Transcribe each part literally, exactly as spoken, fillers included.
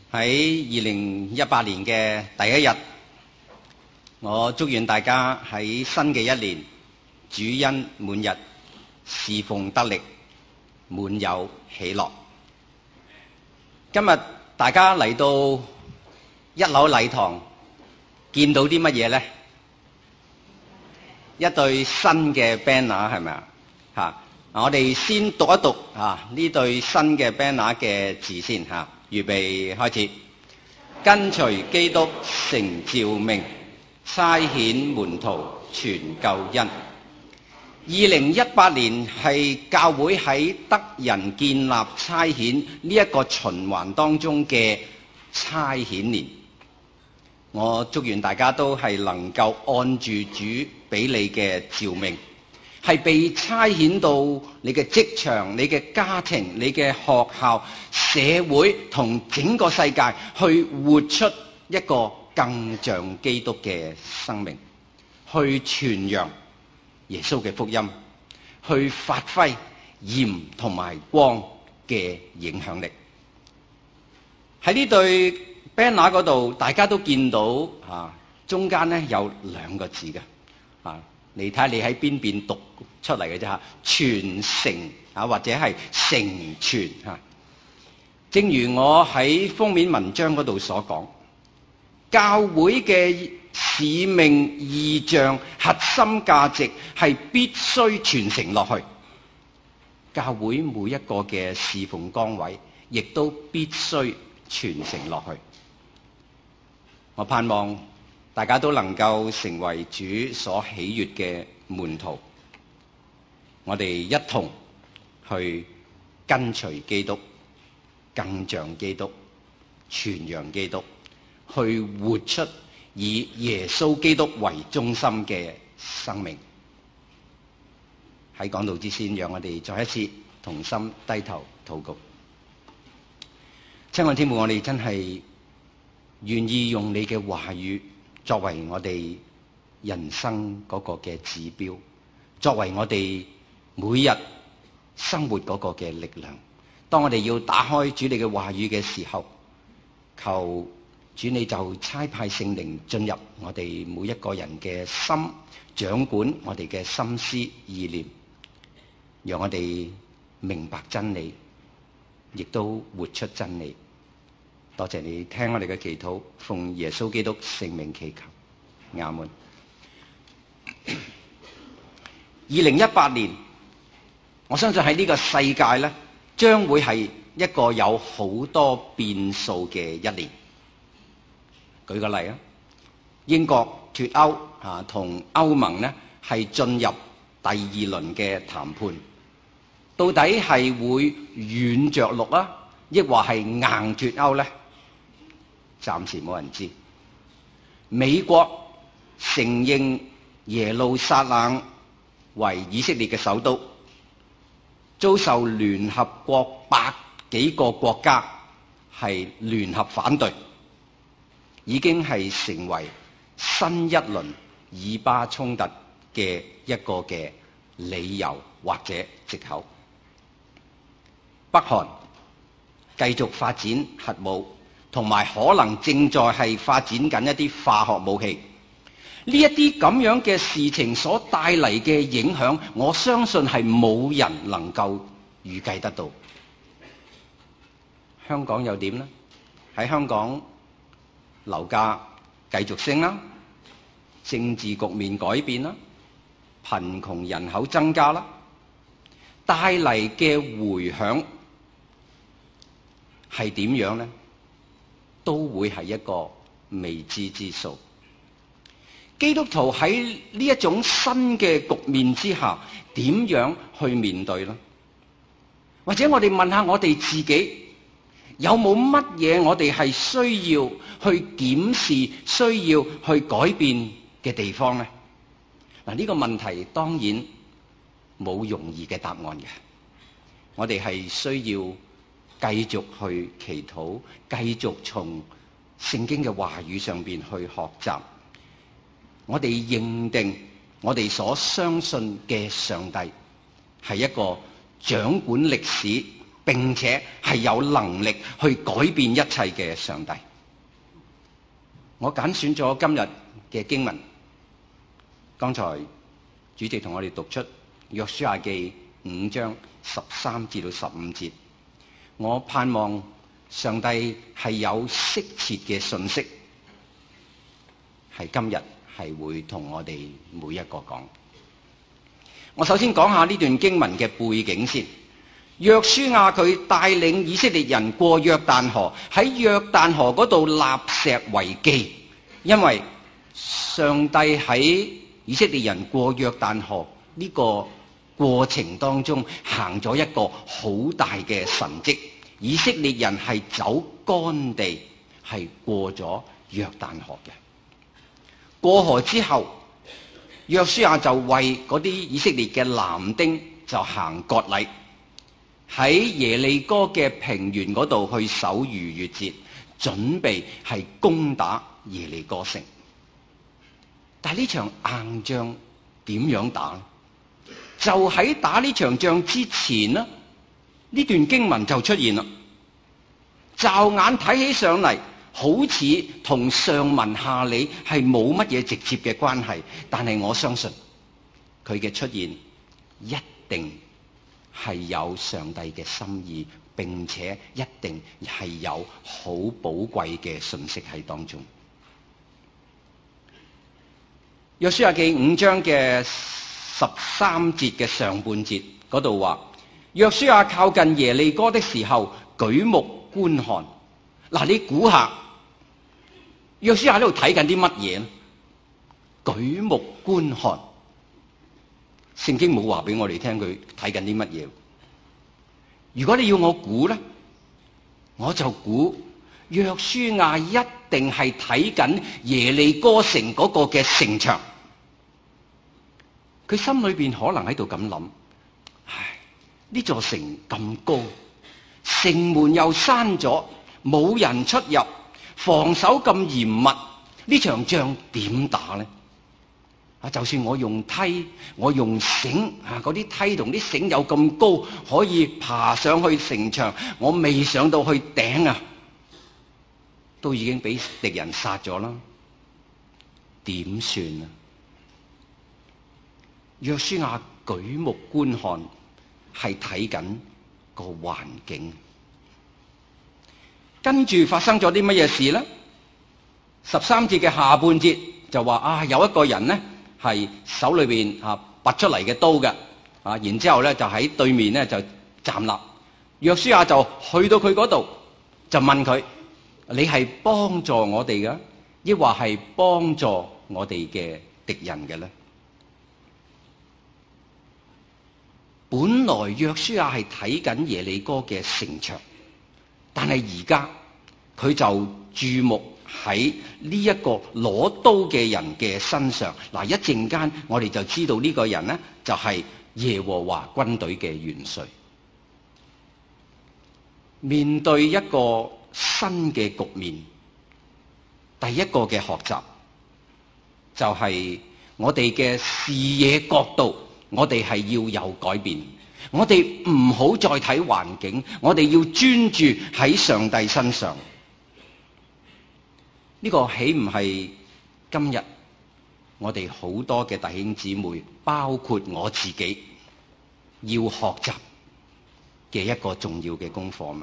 喺二零一八年嘅第一日，我祝願大家喺新嘅一年主恩滿溢，侍奉得力，滿有喜樂。今日大家嚟到一樓禮堂，見到啲乜嘢呢？一對新嘅 banner 係咪啊？嚇！我哋先讀一讀啊呢對新嘅 banner 嘅字先嚇。預備開始，跟隨基督成召命，差遣門徒傳救恩。二零一八年係教會喺得人建立差遣呢一個循環當中嘅差遣年。我祝願大家都係能夠按住主俾你嘅召命，係被差遣到你嘅職場、你嘅家庭、你嘅學校、社會同整個世界，去活出一個更像基督嘅生命，去傳揚耶穌嘅福音，去發揮鹽同埋光嘅影響力。喺呢對 banner 嗰度，大家都見到啊，中間咧有兩個字嘅啊，你睇下你喺邊邊讀出嚟嘅啫嚇，傳承啊或者係成全嚇。正如我喺封面文章嗰度所講，教會嘅使命、異象、核心價值係必須傳承落去。教會每一個嘅侍奉崗位，亦都必須傳承落去。我盼望大家都能夠成為主所喜悅嘅門徒，我哋一同去跟隨基督，更像基督，傳揚基督，去活出以耶穌基督為中心嘅生命。喺講道之先，讓我哋再一次同心低頭禱告。親愛天父，我哋真係願意用你嘅話語作為我哋人生嗰個嘅指標，作為我哋每日生活嗰個嘅力量。當我哋要打開主你嘅話語嘅時候，求主你就差派聖靈進入我哋每一個人嘅心，掌管我哋嘅心思意念，讓我哋明白真理，亦都活出真理。多謝你聽我哋嘅祈禱，奉耶穌基督聖名祈求，阿門。二零一八年，我相信喺呢個世界咧，將會係一個有好多變數嘅一年。舉個例啊，英國脫歐啊，同歐盟咧係進入第二輪嘅談判，到底係會軟着陸啊，抑或係硬脫歐咧？暫時冇人知。美國承認耶路撒冷為以色列嘅首都，遭受聯合國百幾個國家係聯合反對，已經係成為新一輪以巴衝突嘅一個嘅理由或者藉口。北韓繼續發展核武，同埋可能正在係發展緊一啲化學武器。呢一啲咁樣嘅事情所帶嚟嘅影響，我相信係冇人能夠預計得到。香港又點呢？喺香港樓價繼續升啦，政治局面改變啦，貧窮人口增加啦，帶嚟嘅迴響係點樣呢？都會係一個未知之數。基督徒喺呢一種新嘅局面之下，點樣去面對呢？或者我哋問下我哋自己，有冇乜嘢我哋係需要去檢視、需要去改變嘅地方呢？嗱，呢個問題當然冇容易嘅答案嘅。我哋係需要繼續去祈禱，繼續從聖經嘅話語上邊去學習。我哋認定我哋所相信嘅上帝係一個掌管歷史並且係有能力去改變一切嘅上帝。我揀選咗今日嘅經文，剛才主席同我哋讀出約書亞記五章十三至到十五節。我盼望上帝係有適切嘅信息，係今日係會同我哋每一個講。我首先講下呢段經文嘅背景先。約書亞佢帶領以色列人過約旦河，喺約旦河嗰度立石為記，因為上帝喺以色列人過約旦河呢個過程當中行咗一個好大嘅神蹟，以色列人係走乾地，係過咗約旦河嘅。過河之後，約書亞就為嗰啲以色列嘅男丁就行割禮，喺耶利哥嘅平原嗰度去守逾越節，準備係攻打耶利哥城。但係呢場硬仗點樣打？就喺打呢場仗之前呢，呢段經文就出現啦。驟眼睇起上嚟，好似同上文下理係冇乜嘢直接嘅關係，但係我相信佢嘅出現一定係有上帝嘅心意，並且一定係有好寶貴嘅信息喺當中。約書亞記五章嘅十三節嘅上半節嗰度話，約書亞靠近耶利哥的時候，舉目觀看。嗱，你估下約書亞喺度睇緊啲乜嘢呢？舉目觀看，聖經冇話俾我哋聽佢睇緊啲乜嘢。如果你要我估呢，我就估約書亞一定係睇緊耶利哥城嗰個嘅城牆。佢心裏邊可能喺度咁諗：唉，呢座城咁高，城門又閂咗，冇人出入，防守咁嚴密，呢場仗點打呢？啊，就算我用梯，我用繩啊，嗰啲梯同啲繩有咁高，可以爬上去城牆，我未上到去頂啊，都已經俾敵人殺咗啦，點算啊？約書亞舉目觀看，係睇緊個環境。跟住發生咗啲乜嘢事呢？十三節嘅下半節就話啊，有一個人呢係手裏邊啊拔出嚟嘅刀嘅啊，然之後咧就喺對面咧就站立。約書亞就去到佢嗰度，就問佢：你係幫助我哋嘅，抑或係幫助我哋嘅敵人嘅咧？本來約書亞係睇緊耶利哥嘅城牆，但係而家佢就注目喺呢一個攞刀嘅人嘅身上。嗱，一陣間我哋就知道呢個人呢，就係耶和華軍隊嘅元帥。面對一個新嘅局面，第一個嘅學習就係我哋嘅視野角度，我哋係要有改變。我哋唔好再睇環境，我哋要專注喺上帝身上。呢個豈唔係今日我哋好多嘅弟兄姊妹，包括我自己，要學習嘅一個重要嘅功課嘛？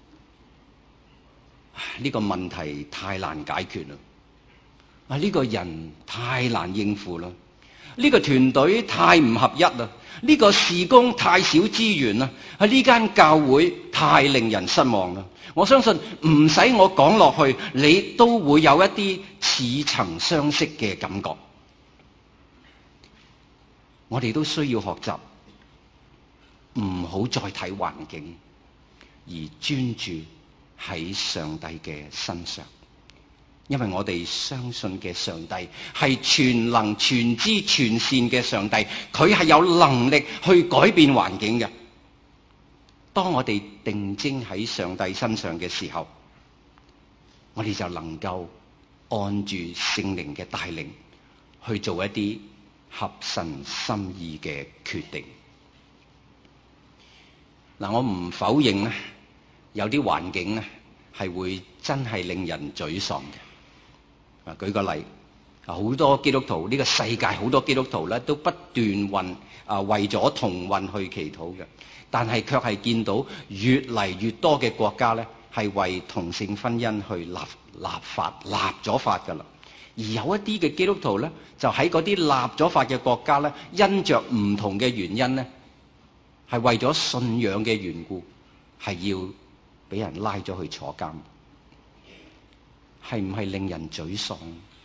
呢個問題太難解決啦！啊，呢個人太難應付啦！呢個團隊太唔合一啦！呢個事工太少資源啦！喺呢間教會太令人失望啦！我相信唔使我講落去，你都會有一啲似曾相識嘅感覺。我哋都需要學習，唔好再睇環境，而專注喺上帝嘅身上。因為我哋相信嘅上帝係全能全知全善嘅上帝，佢係有能力去改變環境嘅。當我哋定睛喺上帝身上嘅時候，我哋就能夠按住聖靈嘅帶領去做一啲合神心意嘅決定。 嗱，我唔否認咧，有啲環境咧係會真係令人沮喪嘅。啊，舉個例，啊，好多基督徒，呢個世界好多基督徒咧都不斷運啊為咗同運去祈禱嘅，但係卻係見到越嚟越多嘅國家咧係為同性婚姻去立立法立咗法㗎啦。而有一啲嘅基督徒咧，就喺嗰啲立咗法嘅國家咧，因着唔同嘅原因咧，係為咗信仰嘅緣故，係要俾人拉咗去坐監，係唔係令人沮喪？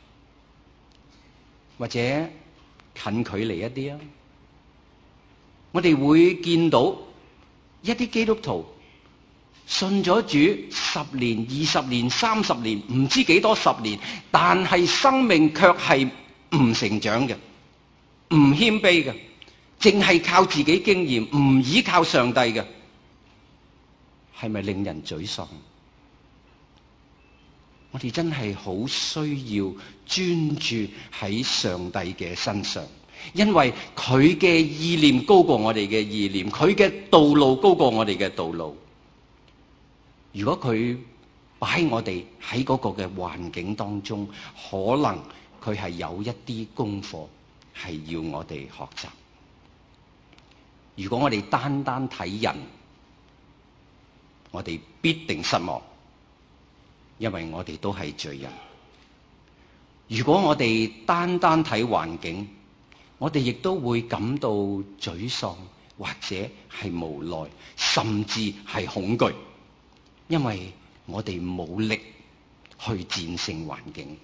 或者近距離一啲啊，我哋會見到一啲基督徒信咗主十年、二十年、三十年，唔知幾多十年，但係生命卻係唔成長嘅，唔謙卑嘅，淨係靠自己經驗，唔依靠上帝嘅，係咪令人沮喪？我哋真係好需要專注喺上帝嘅身上，因為佢嘅意念高過我哋嘅意念，佢嘅道路高過我哋嘅道路。如果佢擺我哋喺嗰個嘅環境當中，可能佢係有一啲功課係要我哋學習。如果我哋單單睇人，我哋必定失望，因為我哋都係罪人。如果我哋單單睇環境，我哋亦都會感到沮喪，或者係無奈，甚至係恐懼。因為我哋冇力去戰勝環境。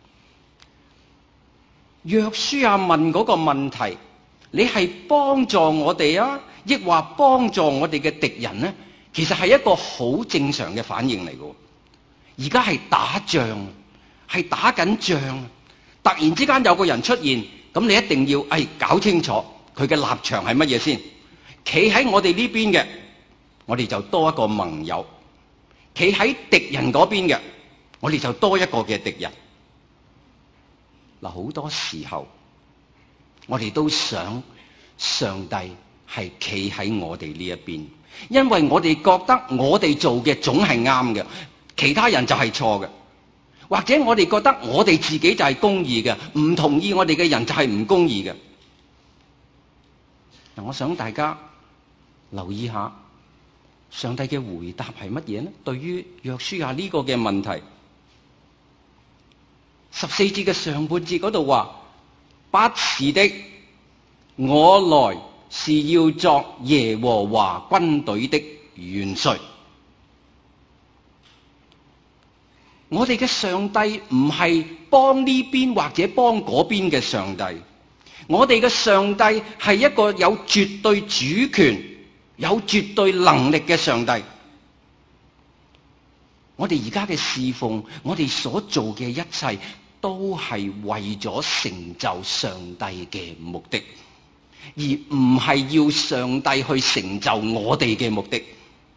約書亞問嗰個問題，你係幫助我哋啊，抑或幫助我哋嘅敵人呢？其實係一個好正常嘅反應嚟嘅。而家係打仗，係打緊仗，突然之間有個人出現，咁你一定要誒搞清楚佢嘅立場係乜嘢先。企喺我哋呢邊嘅，我哋就多一個盟友。企喺敵人嗰邊嘅，我哋就多一個嘅敵人。嗱，好多時候我哋都想上帝係企喺我哋呢一邊，因為我哋覺得我哋做嘅總係啱嘅，其他人就係錯嘅。或者我哋覺得我哋自己就係公義嘅，唔同意我哋嘅人就係唔公義嘅。嗱，我想大家留意下上帝嘅回答係乜嘢呢？對於約書亞呢個嘅問題，十四節嘅上半節嗰度話：不是的，我來是要作耶和華軍隊的元帥。我哋嘅上帝唔係幫呢邊或者幫嗰邊嘅上帝，我哋嘅上帝係一個有絕對主權、有絕對能力嘅上帝。我哋而家嘅侍奉，我哋所做嘅一切，都係為咗成就上帝嘅目的，而唔係要上帝去成就我哋嘅目的。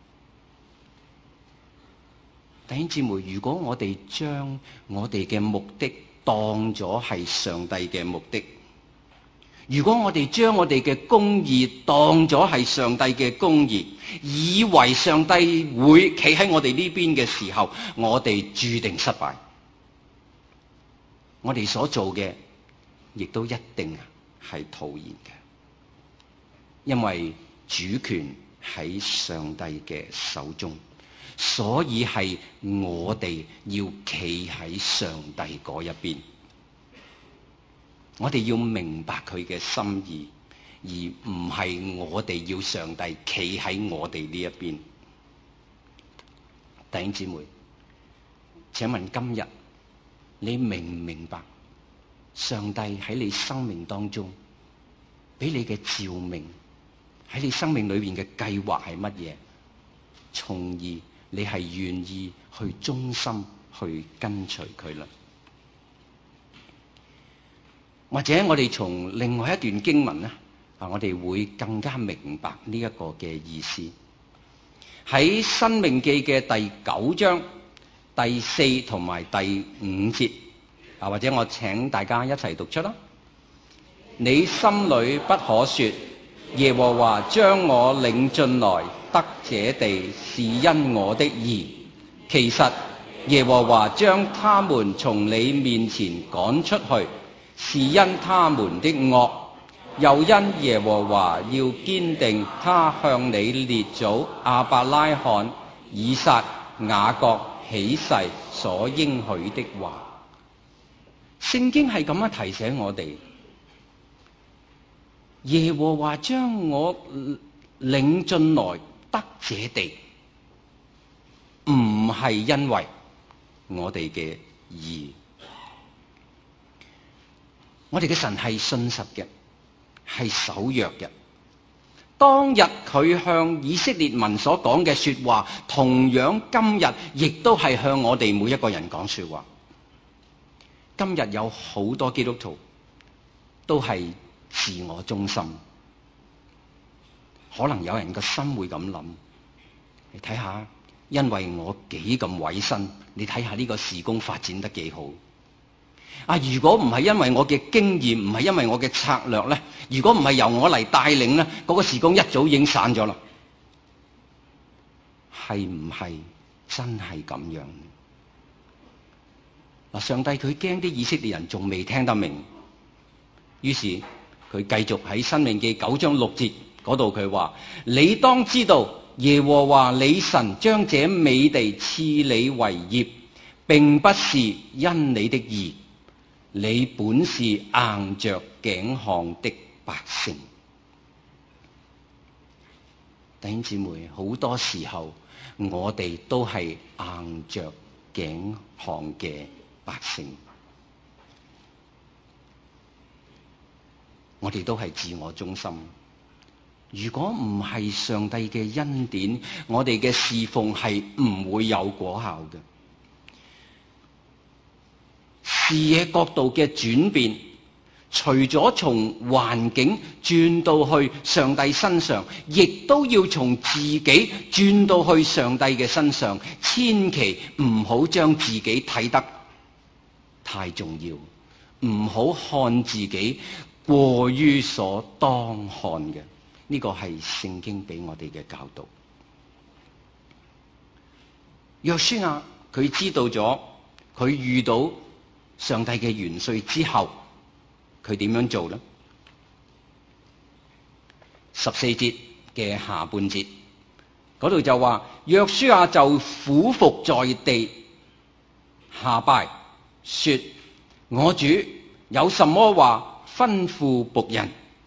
弟兄姊妹，如果我哋將我哋嘅目的當咗係上帝嘅目的，如果我哋將我哋嘅公義當咗係上帝嘅公義，以為上帝會企喺我哋呢邊嘅時候，我哋注定失敗。我哋所做嘅亦都一定係徒然嘅，因為主權喺上帝嘅手中，所以係我哋要企喺上帝嗰一邊。我哋要明白佢嘅心意，而唔係我哋要上帝企喺我哋呢一邊。弟兄姊妹，請問今日你明唔明白上帝喺你生命當中俾你嘅召命，喺你生命裏面嘅計劃係乜嘢？從而你係願意去忠心去跟隨佢啦。或者我哋從另外一段經文咧，啊，我哋會更加明白呢一個嘅意思。喺申命記嘅第九章第四同埋第五節，啊，或者我請大家一齊讀出啦。你心裏不可說， 耶和華將我領進來得這地，是因我的義。其實耶和華將他們從你面前趕出去，是因他們的惡，又因耶和華要堅定他向你列祖亞伯拉罕、以撒、雅各起誓所應許的話。聖經係咁樣提醒我哋，耶和華將我領進來得這地，唔係因為我哋嘅義。我哋嘅神係信實嘅，係守約嘅。當日佢向以色列民所講嘅說話，同樣今日亦都係向我哋每一個人講說話。今日有好多基督徒都係自我中心，可能有人個心會咁諗，你睇下，因為我幾咁委身，你睇下呢個事工發展得幾好啊！如果唔係因為我嘅經驗，唔係因為我嘅策略咧，如果唔係由我嚟帶領咧，嗰個事工一早已經散咗啦。係唔係真係咁樣？嗱，上帝佢驚啲以色列人仲未聽得明，於是佢繼續喺申命記九章六節嗰度佢話：你當知道耶和華你神將這美地賜你為業，並不是因你的義，你本是硬着頸項的百姓。弟兄姊妹，好多時候我哋都係硬着頸項嘅百姓，我哋都係自我中心。如果唔係上帝嘅恩典，我哋嘅侍奉係唔會有果效嘅。視野角度嘅轉變，除咗從環境轉到去上帝身上，亦都要從自己轉到去上帝嘅身上。千祈唔好將自己睇得太重要，唔好看自己過於所當看嘅。呢個係聖經俾我哋嘅教導。約書亞佢知道咗，佢遇到上帝嘅元帥之後，佢點樣做呢？十四節嘅下半節嗰度就話，約書亞就俯伏在地下拜，說：我主有什麼話吩咐僕人？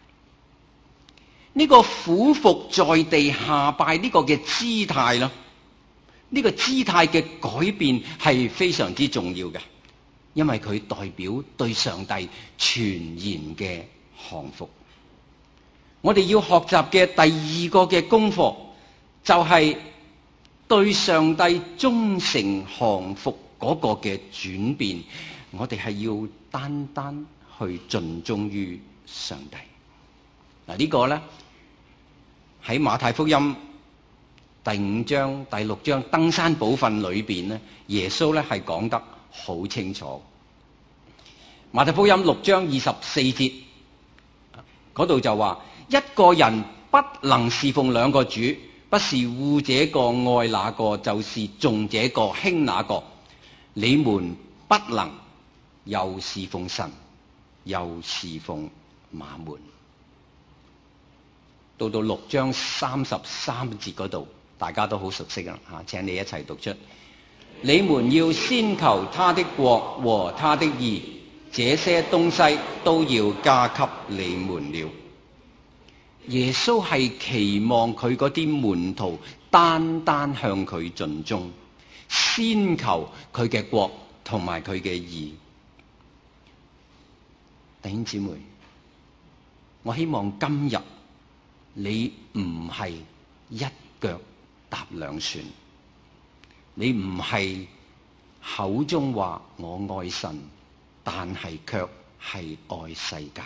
呢個俯伏在地下拜呢個嘅姿態啦，呢個姿態嘅改變係非常之重要嘅，因為佢代表對上帝全然嘅降服。我哋要學習嘅第二個嘅功課，就係對上帝忠誠降服嗰個嘅轉變。我哋係要單單去盡忠於上帝。嗱，呢個咧喺馬太福音第五章、第六章登山寶訓裏邊咧，耶穌咧係講得好清楚。馬太福音六章二十四節嗰度就話：一個人不能侍奉兩個主，不是惡這個愛那個，就是重這個輕那個。你們不能又侍奉神，又侍奉馬門。到到六章三十三節嗰度，大家都好熟悉啦嚇，請你一齊讀出：你們要先求他的國和他的義，這些東西都要加給你們了。耶穌係期望佢嗰啲門徒單單向佢盡忠，先求佢嘅國同埋佢嘅義。弟兄姊妹，我希望今日你唔係一腳踏兩船，你唔係口中話我愛神，但係卻係愛世界。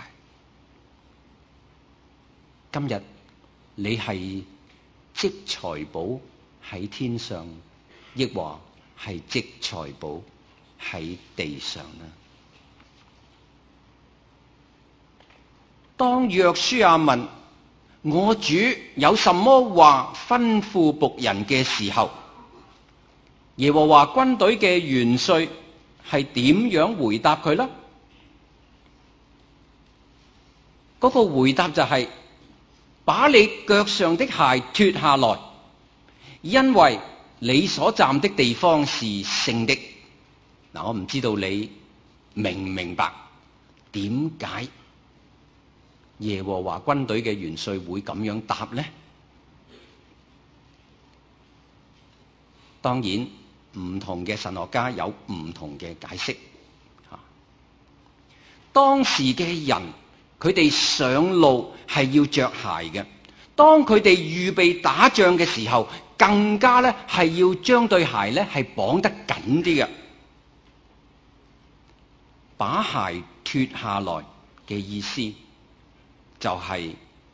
今日你係積財寶喺天上，抑或係積財寶喺地上呢？當約書亞問我主有什麼話吩咐僕人嘅時候，耶和華軍隊嘅元帥係點樣回答佢呢？嗰個回答就係：把你腳上的鞋脫下來，因為你所站的地方是聖的。嗱，我唔知道你明唔明白點解耶和華軍隊嘅元帥會咁樣答呢？當然，唔同嘅神學家有唔同嘅解釋。當時嘅人，佢哋上路係要着鞋嘅。當佢哋預備打仗嘅時候，更加咧係要將對鞋咧係綁得緊啲嘅。把鞋脫下來嘅意思就係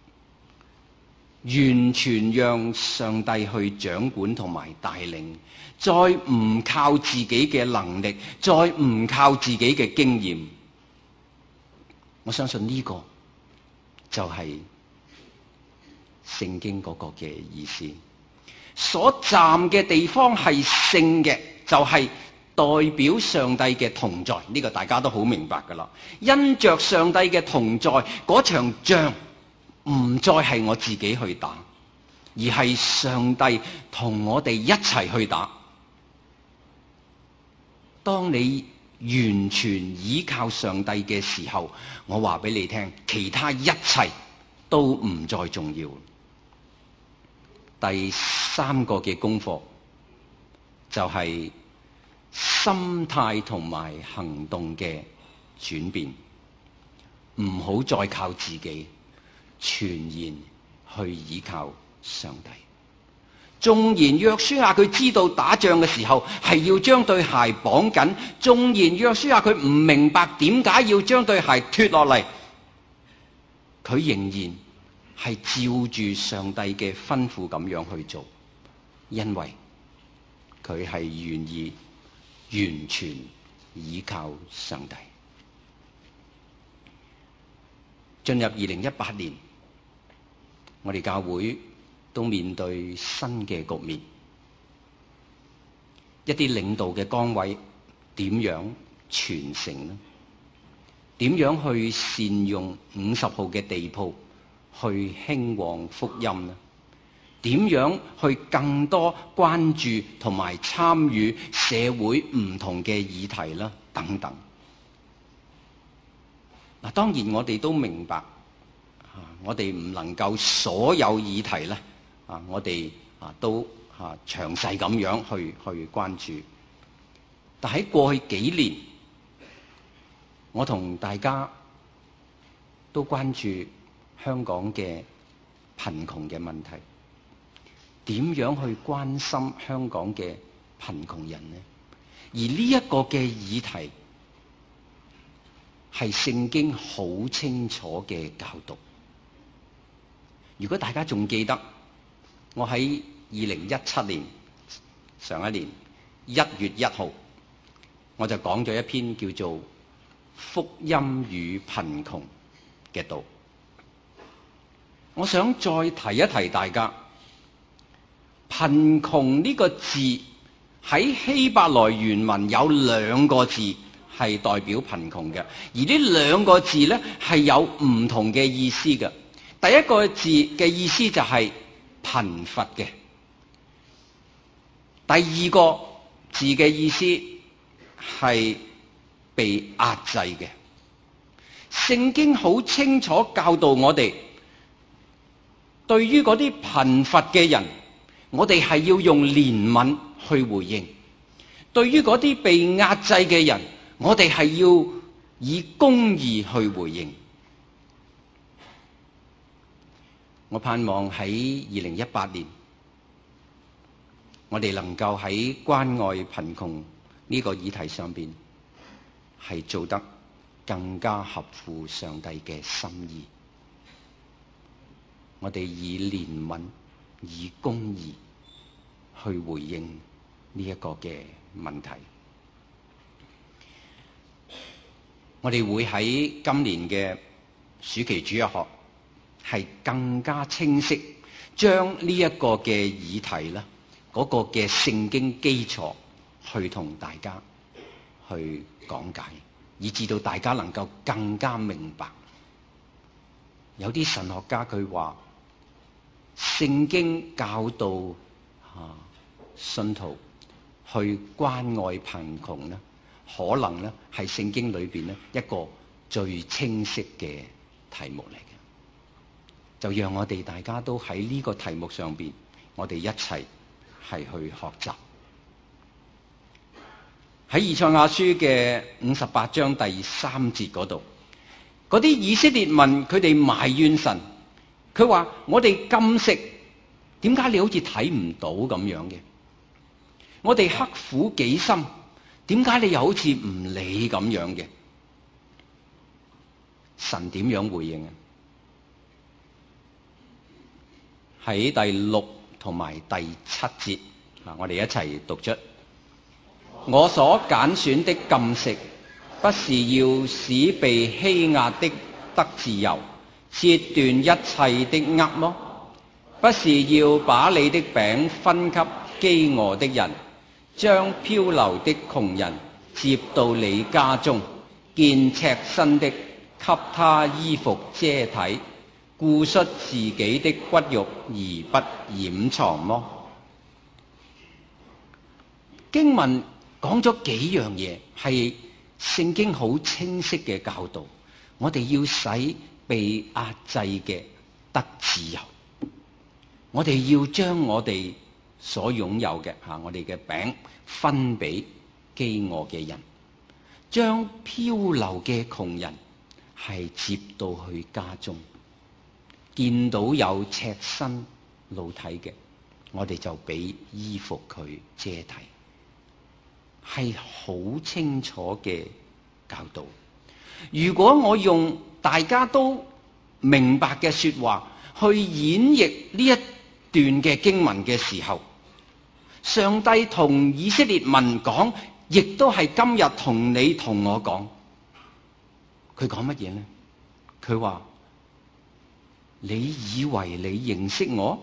完全讓上帝去掌管同埋帶領，再唔靠自己嘅能力，再唔靠自己嘅經驗。我相信呢個就係聖經嗰個嘅意思。所站嘅地方係聖嘅，就係代表上帝嘅同在，呢個大家都好明白噶啦。因着上帝嘅同在，嗰場仗唔再係我自己去打，而係上帝同我哋一齊去打。當你完全依靠上帝嘅時候，我話俾你聽，其他一切都唔再重要。第三個嘅功課就係心態同埋行動嘅轉變，唔好再靠自己，全然去依靠上帝。縱然約書亞佢知道打仗嘅時候係要將對鞋綁緊，縱然約書亞佢唔明白點解要將對鞋脫落嚟，佢仍然係照住上帝嘅吩咐咁樣去做，因為佢係願意完全依靠上帝。進入二零一八年，我哋教會都面對新嘅局面，一啲領導嘅崗位點樣傳承呢？點樣去善用五十號嘅地鋪去興旺福音呢？點樣去更多關注同埋參與社會唔同嘅議題啦？等等。嗱，當然我哋都明白，我哋唔能夠所有議題咧，啊，我哋啊都啊詳細咁樣去去關注。但喺過去幾年，我同大家都關注香港嘅貧窮嘅問題，點樣去關心香港嘅貧窮人呢？而呢一個嘅議題係聖經好清楚嘅教導。如果大家仲記得，我喺二零一七年上一年一月一號，我就講咗一篇叫做《福音與貧窮》嘅道。我想再提一提大家，貧窮呢個字喺希伯來原文有兩個字係代表貧窮嘅，而呢兩個字咧係有唔同嘅意思嘅。第一個字嘅意思就係貧乏嘅，第二個字嘅意思係被壓制嘅。聖經好清楚教導我哋，對於嗰啲貧乏嘅人，我哋係要用憐憫去回應；對於嗰啲被壓制嘅人，我哋係要以公義去回應。我盼望喺二零一八年，我哋能夠喺關愛貧窮呢個議題上邊係做得更加合乎上帝嘅心意。我哋以憐憫、以公義去回應呢一個嘅問題。我哋會喺今年嘅暑期主日學係更加清晰，將呢一個嘅議題啦，嗰個嘅聖經基礎去同大家去講解，以至到大家能夠更加明白。有啲神學家佢話，聖經教導啊信徒去關愛貧窮咧，可能咧係聖經裏邊咧一個最清晰嘅題目嚟嘅。就讓我哋大家都喺呢個題目上邊，我哋一齊係去學習。喺以賽亞書嘅五十八章第三節嗰度，嗰啲以色列民佢哋埋怨神，佢話我哋禁食，點解你好似睇唔到咁樣嘅？我哋刻苦己心，點解你又好似唔理咁樣嘅？神點樣回應啊？喺第六同埋第七節，嗱，我哋一齊讀出。我所揀選的禁食，不是要使被欺壓的得自由，切斷一切的軛麼？不是要把你的餅分給飢餓的人，將漂流的窮人接到你家中，見赤身的給他衣服遮體，顧恤自己的骨肉而不掩藏麼？經文講咗幾樣嘢，係聖經好清晰嘅教導。我哋要使被壓制嘅得自由，我哋要將我哋所擁有嘅吓，我哋嘅餅分俾飢餓嘅人，將漂流嘅窮人係接到去家中，見到有赤身露體嘅，我哋就俾衣服佢遮體，係好清楚嘅教導。如果我用大家都明白嘅說話去演繹呢一段嘅經文嘅時候，上帝同以色列民講，亦都係今日同你同我講。佢講乜嘢呢？佢話：你以為你認識我？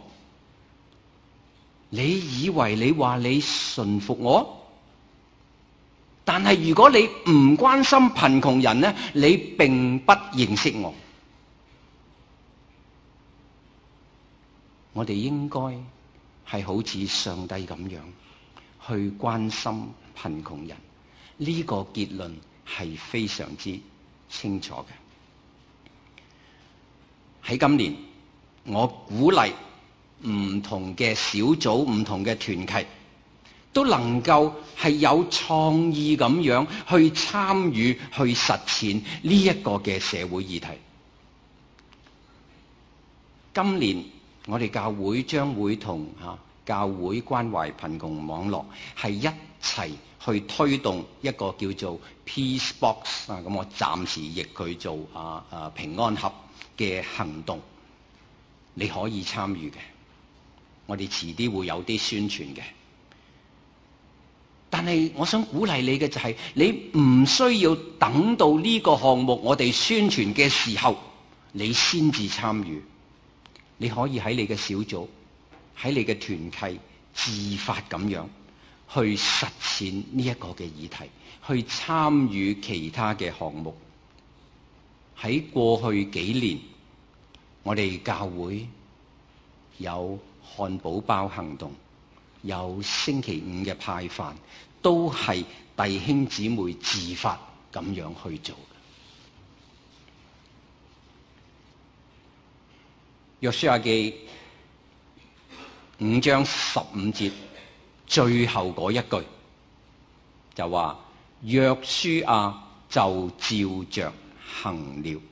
你以為你話你順服我？但係如果你唔關心貧窮人呢，你並不認識我。我哋應該係好似上帝咁樣去關心貧窮人，呢個結論係非常之清楚嘅。喺今年，我鼓勵唔同嘅小組、唔同嘅團契，都能夠係有創意咁樣去參與、去實踐呢一個嘅社會議題。今年我哋教會將會同嚇教會關懷貧窮網絡係一齊去推動一個叫做 Peace Box 啊，咁我暫時譯佢做啊啊平安盒嘅行動，你可以參與嘅。我哋遲啲會有啲宣傳嘅。但係我想鼓勵你嘅就係，你唔需要等到呢個項目我哋宣傳嘅時候，你先至參與。你可以喺你嘅小組、喺你嘅團契自發咁樣去實踐呢一個嘅議題，去參與其他嘅項目。喺過去幾年，我哋教會有漢堡包行動，有星期五嘅派飯，都係弟兄姊妹自發咁樣去做。約書亞記五章十五節最後嗰一句就話：約書亞就照着行了。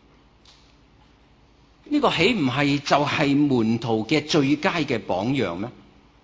呢個豈唔係就係門徒嘅最佳嘅榜樣咩？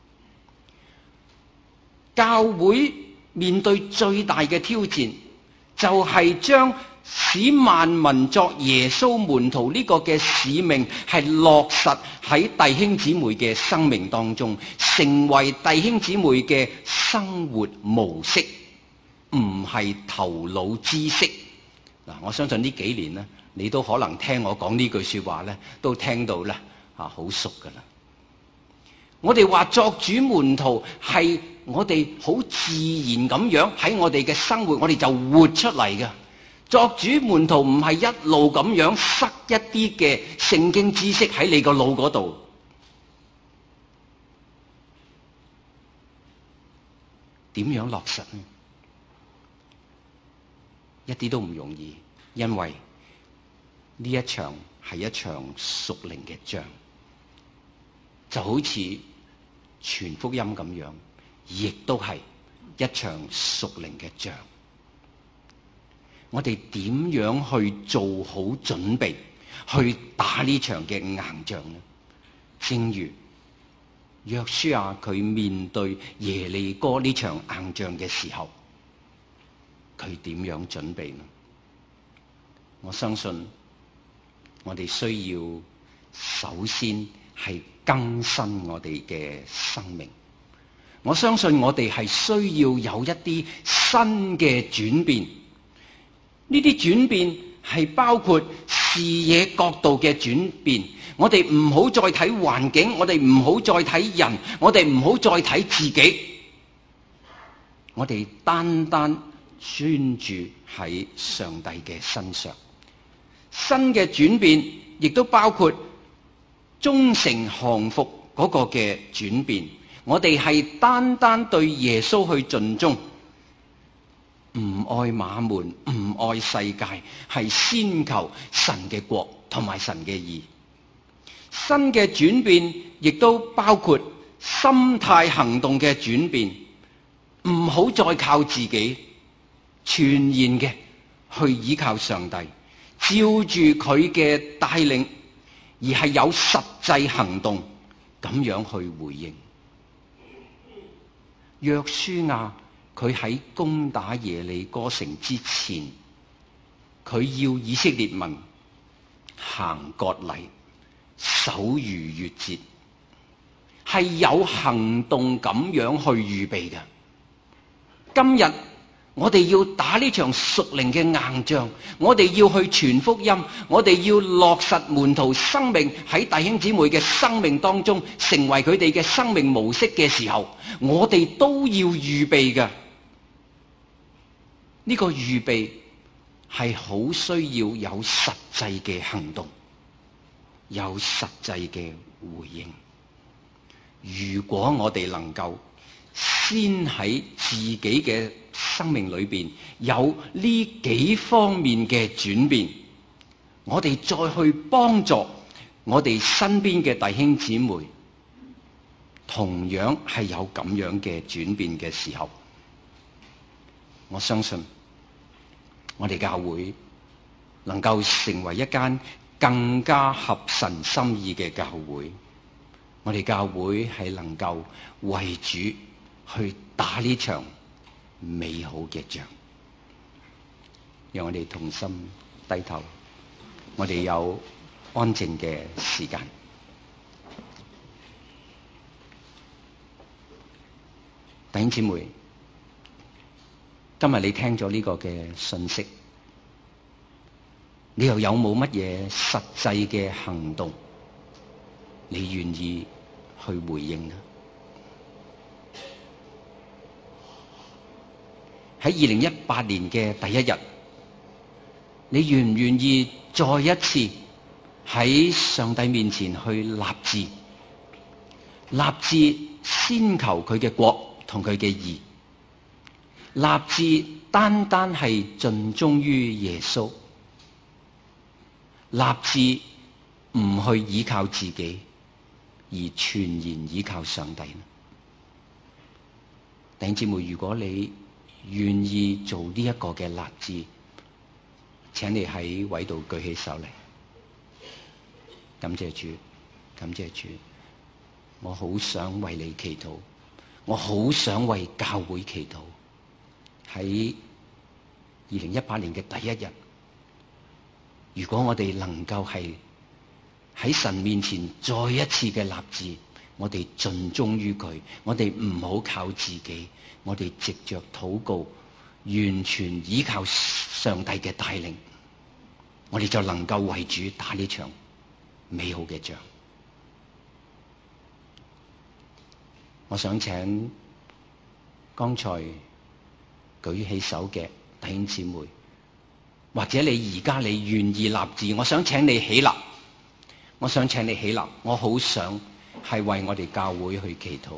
教會面對最大嘅挑戰，就係將使萬民作耶穌門徒呢個嘅使命係落實喺弟兄姊妹嘅生命當中，成為弟兄姊妹嘅生活模式，唔係頭腦知識， 嗱，我相信呢幾年咧，你都可能聽我講呢句說話咧，都聽到咧啊，好熟噶啦。我哋話作主門徒係我哋好自然咁樣喺我哋嘅生活，我哋就活出嚟嘅。作主門徒唔係一路咁樣塞一啲嘅聖經知識喺你個腦嗰度，點樣落實呢？一啲都唔容易，因為呢一場係一場屬靈嘅仗，就好似傳福音咁樣，亦都係一場屬靈嘅仗。我哋點樣去做好準備去打呢場嘅硬仗呢？正如約書亞佢面對耶利哥呢場硬仗嘅時候，佢點樣準備呢？我相信我哋需要首先係更新我哋嘅生命。我相信我哋係需要有一啲新嘅轉變。呢啲轉變係包括視野角度嘅轉變。我哋唔好再睇環境，我哋唔好再睇人，我哋唔好再睇自己，我哋單單專注喺上帝嘅身上。新嘅轉變亦都包括忠誠降服嗰個嘅轉變。我哋係單單對耶穌去盡忠，唔愛馬門，唔愛世界，係先求神嘅國同埋神嘅義。新嘅轉變亦都包括心態行動嘅轉變，唔好再靠自己，全然嘅去依靠上帝，照住佢嘅帶領，而係有實際行動咁樣去回應。約書亞佢喺攻打耶利哥城之前，佢要以色列民行割禮、守逾越節，係有行動咁樣去預備嘅。今日我哋要打呢場屬靈嘅硬仗，我哋要去傳福音，我哋要落實門徒生命喺弟兄姊妹嘅生命當中，成為佢哋嘅生命模式嘅時候，我哋都要預備嘅。呢個預備係好需要有實際嘅行動，有實際嘅回應。如果我哋能夠先喺自己嘅生命裏邊有呢幾方面嘅轉變，我哋再去幫助我哋身邊嘅弟兄姊妹，同樣係有咁樣嘅轉變嘅時候，我相信我哋教會能夠成為一間更加合神心意嘅教會。我哋教會係能夠為主去打呢場美好嘅仗。讓我哋同心低頭，我哋有安靜嘅時間。弟兄姊妹，今日你聽咗呢個嘅信息，你又有冇乜嘢實際嘅行動你願意去回應呢？喺二零一八年嘅第一日，你願唔願意再一次喺上帝面前去立志，立志先求佢嘅國同佢嘅義，立志單單係盡忠於耶穌，立志唔去依靠自己，而全然依靠上帝呢？弟兄姊妹，如果你願意做呢一個嘅立志，請你喺位度舉起手嚟。感謝主，感謝主，我好想為你祈禱，我好想為教會祈禱。喺二零一八年嘅第一日，如果我哋能夠係喺神面前再一次嘅立志，我哋盡忠於佢，我哋唔好靠自己，我哋藉着禱告，完全依靠上帝嘅帶領， 我哋就能夠為主打呢場美好嘅仗。我想請剛才舉起手嘅弟兄姊妹，或者你而家你願意立志，我想請你起立，我想請你起立，我好想係為我哋教會去祈禱。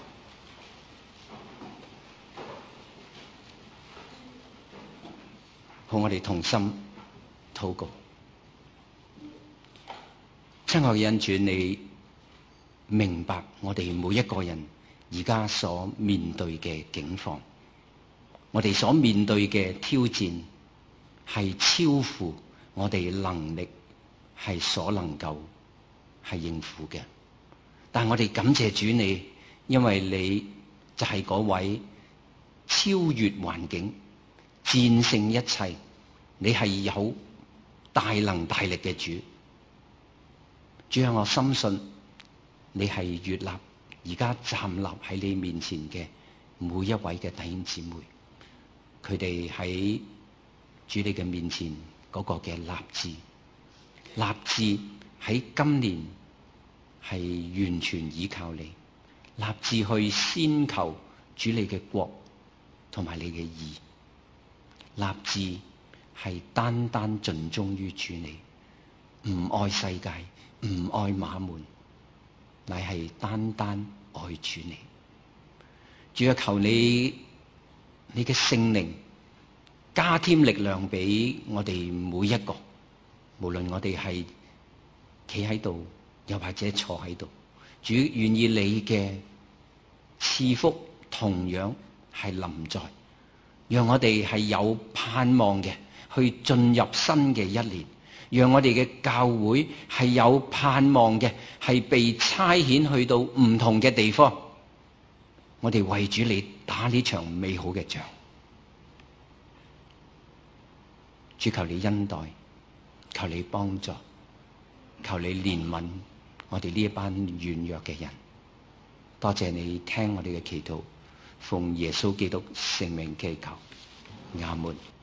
好，我哋同心禱告。親愛嘅恩主，你明白我哋每一個人而家所面對嘅境況，我哋所面對嘅挑戰係超乎我哋能力係所能夠係應付嘅。但我哋感謝主你，因為你就係嗰位超越環境、戰勝一切，你係有大能大力嘅主。主啊，我深信你係悅納而家站立喺你面前嘅每一位嘅弟兄姊妹，佢哋喺主你嘅面前嗰個嘅立志，立志喺今年係完全依靠你，立志去先求主你嘅國同埋你嘅義，立志係單單盡忠於主你，唔愛世界，唔愛馬門，乃係單單愛主你。主啊，求你你嘅聖靈加添力量俾我哋每一個，無論我哋係企喺度，又或者坐喺度。主願意你嘅賜福同樣係臨在，讓我哋係有盼望嘅去進入新嘅一年，讓我哋嘅教會係有盼望嘅係被差遣去到唔同嘅地方。我哋為主你打呢場美好嘅仗。主，求你恩待，求你幫助，求你憐憫我哋呢一班軟弱嘅人。多謝你聽我哋嘅祈禱，奉耶穌基督聖名祈求，阿門。